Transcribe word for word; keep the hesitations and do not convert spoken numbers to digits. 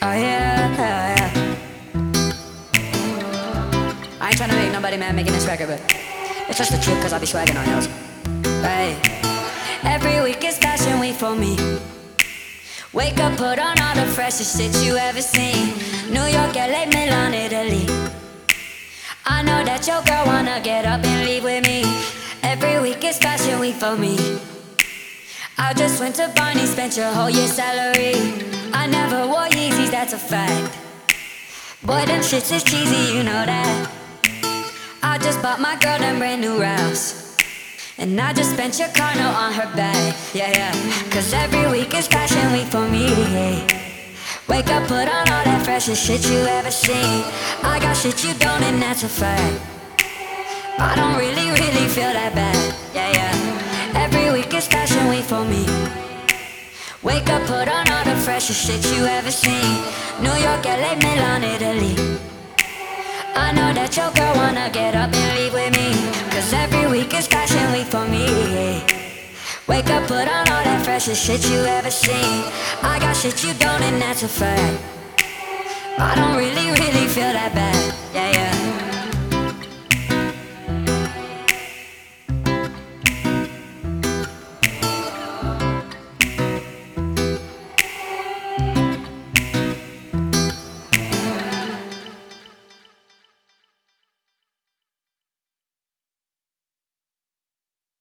Oh yeah, yeah, yeah. I ain't tryna make nobody mad making this record, but it's just the truth cause I be swagging on yours. Hey, every week is fashion week for me. Wake up, put on all the freshest shit you ever seen. New York, L A, Milan, Italy. I know that your girl wanna get up and leave with me. Every week is fashion week for me. I just went to Barney, spent your whole year's salary. I never wore Yeezys, that's a fact. Boy, them shits is cheesy, you know that. I just bought my girl them brand new Ralphs, and I just spent your car note on her bag. Yeah, yeah. Cause every week is fashion week for me. Wake up, put on all that freshest shit you ever seen. I got shit you don't, and that's a fact. I don't really, really feel that bad. Yeah, yeah. Every week is fashion week for me. Wake up, put on all the freshest shit you ever seen. New York, L A, Milan, Italy. I know that your girl wanna get up and leave with me. Cause every week is fashion week for me. Wake up, put on all that freshest shit you ever seen. I got shit you don't, and that's a fact. I don't really, really feel that bad.